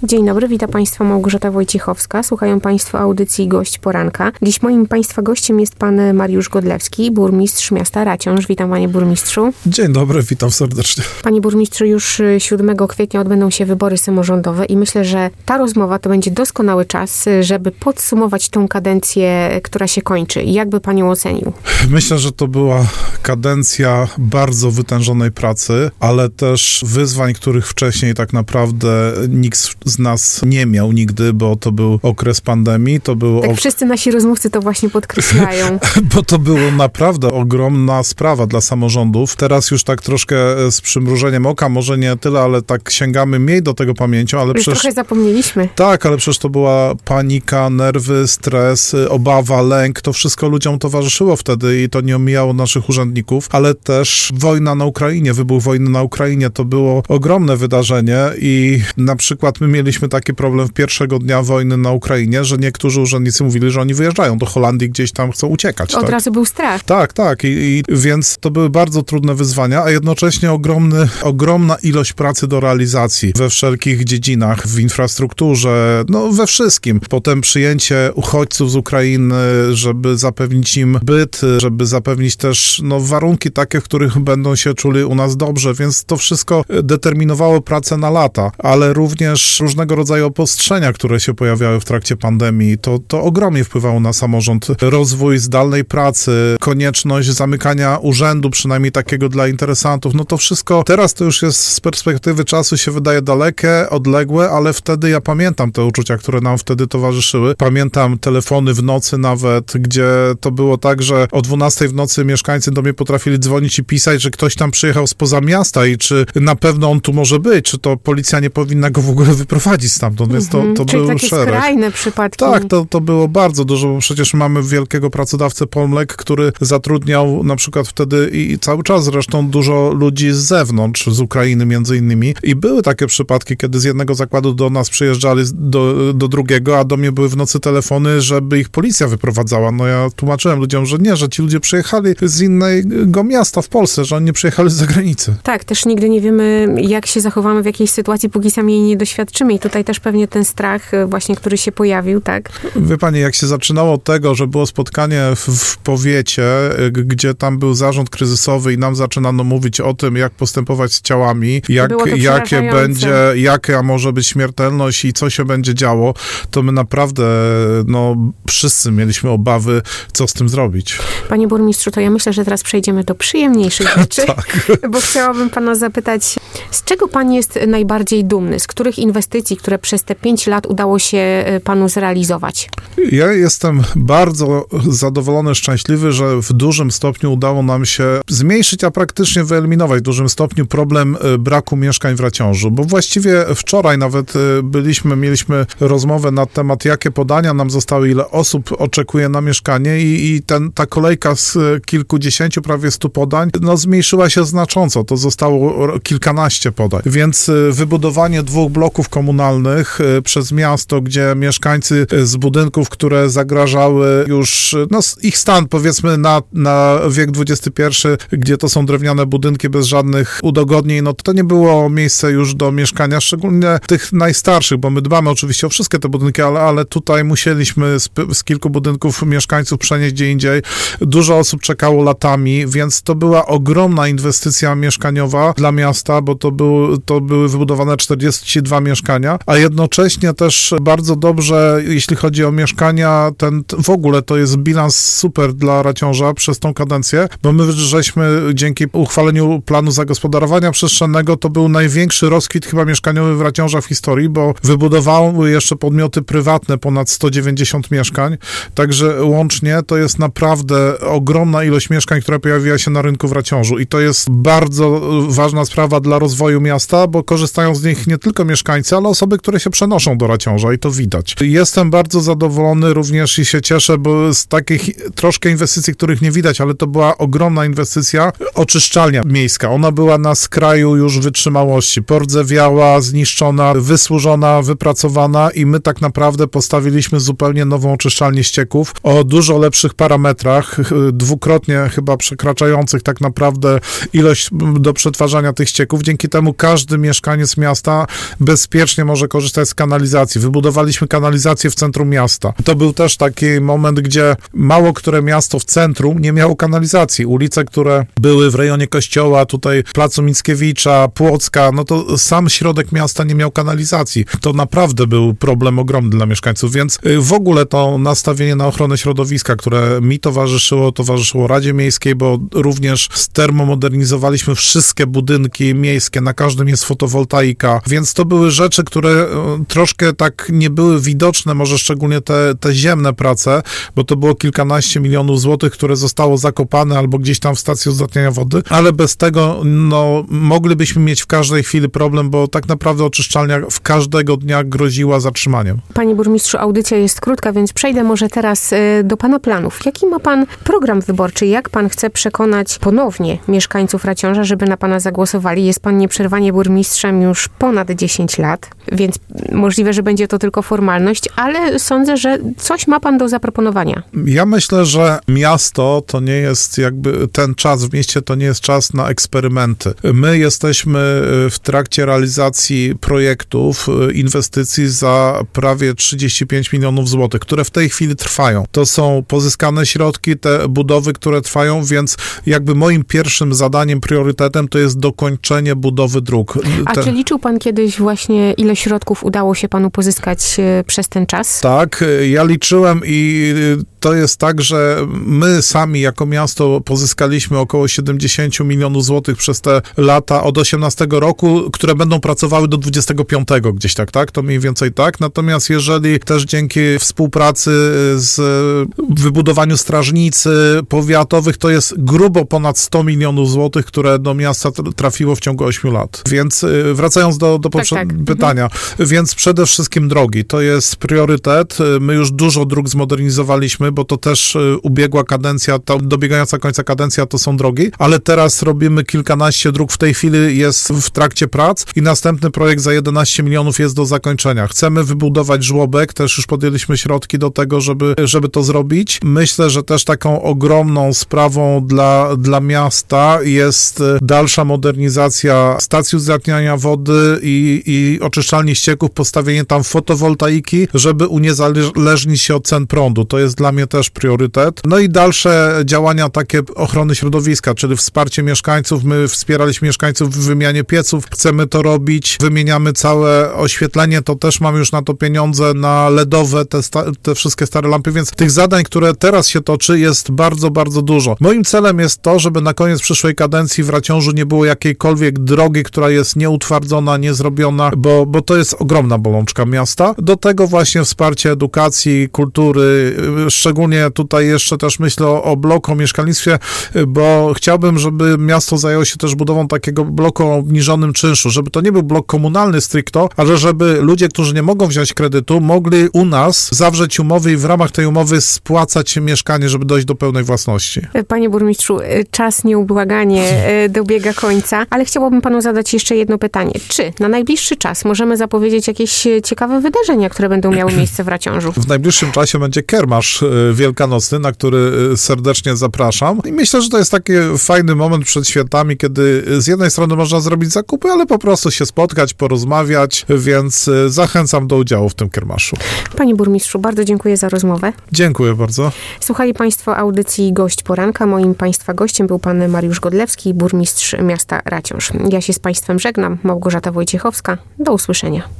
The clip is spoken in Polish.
Dzień dobry, witam Państwa Małgorzata Wojciechowska. Słuchają Państwo audycji Gość Poranka. Dziś moim Państwa gościem jest Pan Mariusz Godlewski, burmistrz miasta Raciąż. Witam Panie Burmistrzu. Dzień dobry, witam serdecznie. Panie Burmistrzu, już 7 kwietnia odbędą się wybory samorządowe i myślę, że ta rozmowa to będzie doskonały czas, żeby podsumować tą kadencję, która się kończy. Jak by Pan ją ocenił? Myślę, że to była kadencja bardzo wytężonej pracy, ale też wyzwań, których wcześniej tak naprawdę nikt z nas nie miał nigdy, bo to był okres pandemii, to był... Tak, wszyscy nasi rozmówcy to właśnie podkreślają. Bo to było naprawdę ogromna sprawa dla samorządów. Teraz już tak troszkę z przymrużeniem oka, może nie tyle, ale tak sięgamy mniej do tego pamięcią, ale już przecież... trochę zapomnieliśmy. Tak, ale przecież to była panika, nerwy, stres, obawa, lęk, to wszystko ludziom towarzyszyło wtedy i to nie omijało naszych urzędników, ale też wojna na Ukrainie, wybuch wojny na Ukrainie, to było ogromne wydarzenie i na przykład my mieliśmy taki problem pierwszego dnia wojny na Ukrainie, że niektórzy urzędnicy mówili, że oni wyjeżdżają do Holandii, gdzieś tam chcą uciekać. Od razu był strach. Tak. I więc to były bardzo trudne wyzwania, a jednocześnie ogromna ilość pracy do realizacji we wszelkich dziedzinach, w infrastrukturze, no we wszystkim. Potem przyjęcie uchodźców z Ukrainy, żeby zapewnić im byt, żeby zapewnić też warunki takie, w których będą się czuli u nas dobrze, więc to wszystko determinowało pracę na lata, ale również różnego rodzaju obostrzenia, które się pojawiały w trakcie pandemii, to ogromnie wpływało na samorząd. Rozwój zdalnej pracy, konieczność zamykania urzędu, przynajmniej takiego dla interesantów, to wszystko teraz to już jest z perspektywy czasu się wydaje dalekie, odległe, ale wtedy ja pamiętam te uczucia, które nam wtedy towarzyszyły. Pamiętam telefony w nocy nawet, gdzie to było tak, że o 12 w nocy mieszkańcy do mnie potrafili dzwonić i pisać, że ktoś tam przyjechał spoza miasta i czy na pewno on tu może być, czy to policja nie powinna go w ogóle wyprowadzić stamtąd, więc to czyli był takie szereg. skrajne przypadki. Tak, to było bardzo dużo, bo przecież mamy wielkiego pracodawcę Polmlek, który zatrudniał na przykład wtedy i cały czas zresztą dużo ludzi z zewnątrz, z Ukrainy między innymi i były takie przypadki, kiedy z jednego zakładu do nas przyjeżdżali do drugiego, a do mnie były w nocy telefony, żeby ich policja wyprowadzała. Ja tłumaczyłem ludziom, że nie, że ci ludzie przyjechali z innego miasta w Polsce, że oni nie przyjechali z zagranicy. Tak, też nigdy nie wiemy, jak się zachowamy w jakiejś sytuacji, póki sami jej nie doświadczymy i tutaj też pewnie ten strach właśnie, który się pojawił, tak? Wie pani, jak się zaczynało od tego, że było spotkanie w powiecie, gdzie tam był zarząd kryzysowy i nam zaczynano mówić o tym, jak postępować z ciałami, jaka może być śmiertelność i co się będzie działo, to my naprawdę, wszyscy mieliśmy obawy, co z tym zrobić. Panie burmistrzu, to ja myślę, że teraz przejdziemy do przyjemniejszych rzeczy, tak. Bo chciałabym pana zapytać, z czego pan jest najbardziej dumny? Z których inwestycji, które przez te 5 lat udało się panu zrealizować? Ja jestem bardzo zadowolony, szczęśliwy, że w dużym stopniu udało nam się zmniejszyć, a praktycznie wyeliminować w dużym stopniu problem braku mieszkań w Raciążu, bo właściwie wczoraj nawet mieliśmy rozmowę na temat, jakie podania nam zostały, ile osób oczekuje na mieszkanie i ta kolejka z kilkudziesięciu, prawie 100 podań, zmniejszyła się znacząco. To zostało kilkanaście podań. Więc wybudowanie 2 bloków komunalnych przez miasto, gdzie mieszkańcy z budynków, które zagrażały już, ich stan powiedzmy na wiek XXI, gdzie to są drewniane budynki bez żadnych udogodnień, to nie było miejsce już do mieszkania, szczególnie tych najstarszych, bo my dbamy oczywiście o wszystkie te budynki, ale tutaj musieliśmy z kilku budynków mieszkańców przenieść gdzie indziej. Dużo osób czekało latami, więc to była ogromna inwestycja mieszkaniowa dla miasta, bo to były wybudowane 42 mieszkania, a jednocześnie też bardzo dobrze, jeśli chodzi o mieszkania, w ogóle to jest bilans super dla Raciąża przez tą kadencję, bo my żeśmy dzięki uchwaleniu planu zagospodarowania przestrzennego, to był największy rozkwit chyba mieszkaniowy w Raciąża w historii, bo wybudowały jeszcze podmioty prywatne ponad 190 mieszkań, także łącznie to jest naprawdę ogromna ilość mieszkań, która pojawiła się na rynku w Raciążu i to jest bardzo ważna sprawa dla rozwoju miasta, bo korzystają z nich nie tylko mieszkańcy, ale osoby, które się przenoszą do Raciąża i to widać. Jestem bardzo zadowolony również i się cieszę, bo z takich troszkę inwestycji, których nie widać, ale to była ogromna inwestycja, oczyszczalnia miejska. Ona była na skraju już wytrzymałości. Pordzewiała, zniszczona, wysłużona, wypracowana i my tak naprawdę postawiliśmy zupełnie nową oczyszczalnię ścieków o dużo lepszych parametrach, dwukrotnie chyba przekraczających tak naprawdę ilość do przetwarzania tych ścieków. Dzięki temu każdy mieszkaniec miasta bezpiecznie niekoniecznie może korzystać z kanalizacji. Wybudowaliśmy kanalizację w centrum miasta. To był też taki moment, gdzie mało które miasto w centrum nie miało kanalizacji. Ulice, które były w rejonie Kościoła, tutaj Placu Mickiewicza, Płocka, no to sam środek miasta nie miał kanalizacji. To naprawdę był problem ogromny dla mieszkańców, więc w ogóle to nastawienie na ochronę środowiska, które mi towarzyszyło Radzie Miejskiej, bo również stermomodernizowaliśmy wszystkie budynki miejskie, na każdym jest fotowoltaika, więc to były rzeczy, które troszkę tak nie były widoczne, może szczególnie te ziemne prace, bo to było kilkanaście milionów złotych, które zostało zakopane albo gdzieś tam w stacji uzdatniania wody, ale bez tego, no, moglibyśmy mieć w każdej chwili problem, bo tak naprawdę oczyszczalnia w każdego dnia groziła zatrzymaniem. Panie burmistrzu, audycja jest krótka, więc przejdę może teraz do pana planów. Jaki ma pan program wyborczy? Jak pan chce przekonać ponownie mieszkańców Raciąża, żeby na pana zagłosowali? Jest pan nieprzerwanie burmistrzem już ponad 10 lat, więc możliwe, że będzie to tylko formalność, ale sądzę, że coś ma pan do zaproponowania. Ja myślę, że miasto to nie jest jakby ten czas w mieście, to nie jest czas na eksperymenty. My jesteśmy w trakcie realizacji projektów, inwestycji za prawie 35 milionów złotych, które w tej chwili trwają. To są pozyskane środki, te budowy, które trwają, więc jakby moim pierwszym zadaniem, priorytetem to jest dokończenie budowy dróg. A czy liczył pan kiedyś właśnie, ile środków udało się panu pozyskać przez ten czas? Tak, ja liczyłem i to jest tak, że my sami jako miasto pozyskaliśmy około 70 milionów złotych przez te lata od 18 roku, które będą pracowały do 25 gdzieś tak? To mniej więcej tak. Natomiast jeżeli też dzięki współpracy z wybudowaniu strażnicy powiatowych, to jest grubo ponad 100 milionów złotych, które do miasta trafiło w ciągu 8 lat. Więc wracając do pytania, więc przede wszystkim drogi, to jest priorytet. My już dużo dróg zmodernizowaliśmy, bo to też ubiegła kadencja, ta dobiegająca końca kadencja to są drogi, ale teraz robimy kilkanaście dróg, w tej chwili jest w trakcie prac i następny projekt za 11 milionów jest do zakończenia. Chcemy wybudować żłobek, też już podjęliśmy środki do tego, żeby to zrobić. Myślę, że też taką ogromną sprawą dla miasta jest dalsza modernizacja stacji uzdatniania wody i oczyszczalni ścieków, postawienie tam fotowoltaiki, żeby uniezależnić się od cen prądu. To jest dla mnie też priorytet. No i dalsze działania takie ochrony środowiska, czyli wsparcie mieszkańców. My wspieraliśmy mieszkańców w wymianie pieców. Chcemy to robić. Wymieniamy całe oświetlenie. To też mamy już na to pieniądze, na LEDowe, te wszystkie stare lampy, więc tych zadań, które teraz się toczy, jest bardzo, bardzo dużo. Moim celem jest to, żeby na koniec przyszłej kadencji w Raciążu nie było jakiejkolwiek drogi, która jest nieutwardzona, niezrobiona, bo to jest ogromna bolączka miasta. Do tego właśnie wsparcie edukacji, kultury, szczególnie tutaj jeszcze też myślę o bloku, o mieszkalnictwie, bo chciałbym, żeby miasto zajęło się też budową takiego bloku o obniżonym czynszu, żeby to nie był blok komunalny stricto, ale żeby ludzie, którzy nie mogą wziąć kredytu, mogli u nas zawrzeć umowy i w ramach tej umowy spłacać mieszkanie, żeby dojść do pełnej własności. Panie burmistrzu, czas nieubłaganie dobiega końca, ale chciałabym panu zadać jeszcze jedno pytanie. Czy na najbliższy czas możemy zapowiedzieć jakieś ciekawe wydarzenia, które będą miały miejsce w Raciążu? W najbliższym czasie będzie kiermasz wielkanocny, na który serdecznie zapraszam. I myślę, że to jest taki fajny moment przed świętami, kiedy z jednej strony można zrobić zakupy, ale po prostu się spotkać, porozmawiać, więc zachęcam do udziału w tym kiermaszu. Panie burmistrzu, bardzo dziękuję za rozmowę. Dziękuję bardzo. Słuchali państwo audycji Gość Poranka. Moim państwa gościem był pan Mariusz Godlewski, burmistrz miasta Raciąż. Ja się z państwem żegnam. Małgorzata Wojciechowska. Do usłyszenia.